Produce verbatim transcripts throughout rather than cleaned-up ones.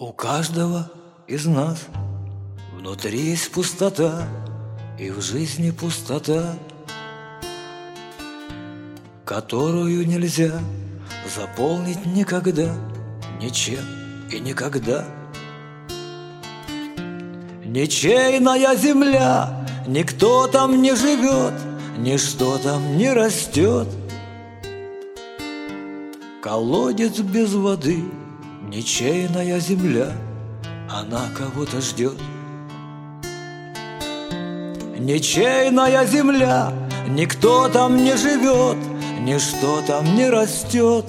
У каждого из нас внутри есть пустота, и в жизни пустота, которую нельзя заполнить никогда, ничем и никогда. Ничейная земля, никто там не живет, ничто там не растет. Колодец без воды, ничейная земля, она кого-то ждет. Ничейная земля, никто там не живет, ничто там не растет.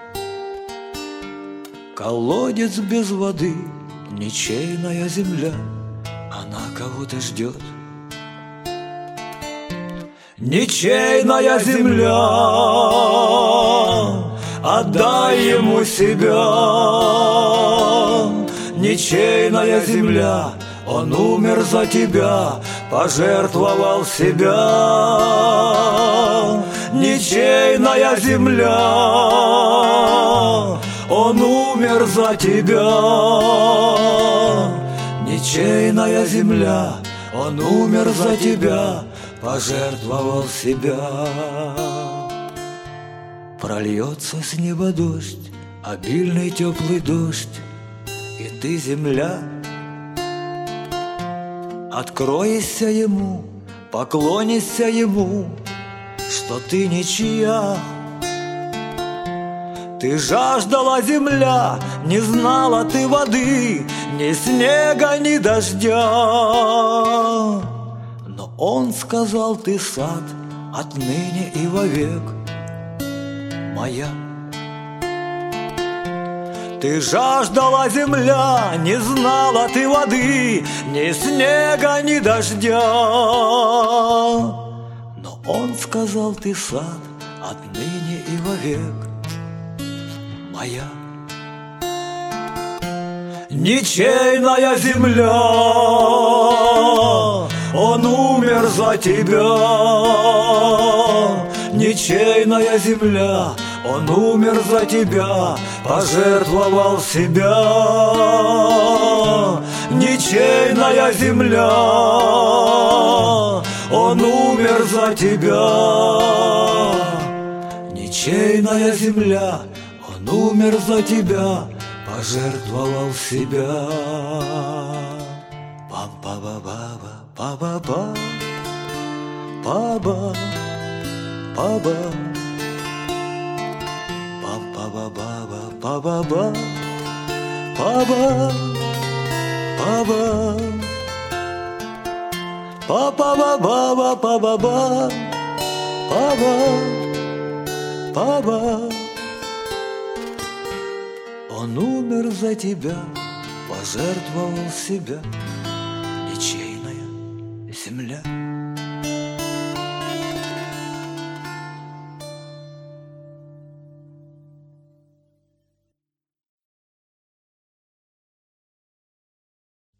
Колодец без воды, ничейная земля, она кого-то ждет. Ничейная земля, отдай ему себя. Ничейная земля, он умер за тебя, пожертвовал себя. Ничейная земля, он умер за тебя. Ничейная земля, он умер за тебя, пожертвовал себя. Прольется с неба дождь, обильный теплый дождь, и ты, земля, откроешься ему, поклонишься ему, что ты ничья. Ты жаждала, земля, не знала ты воды, ни снега, ни дождя. Но он сказал: ты сад отныне и вовек моя. Ты жаждала, земля, не знала ты воды, ни снега, ни дождя. Но он сказал: ты сад отныне и вовек моя. Ничейная земля, он умер за тебя. Ничейная земля, он умер за тебя, пожертвовал себя. Ничейная земля, он умер за тебя. Ничейная земля, он умер за тебя, пожертвовал себя. Пам-па-ба-ба-ба, па-ба-ба, па-ба, па-ба. Пам-па-ба-ба-ба, па-ба-ба, па-ба, па-ба. Па-па-ба-ба-ба, па-ба-ба, па-ба, па-ба. Он умер за тебя, пожертвовал себя.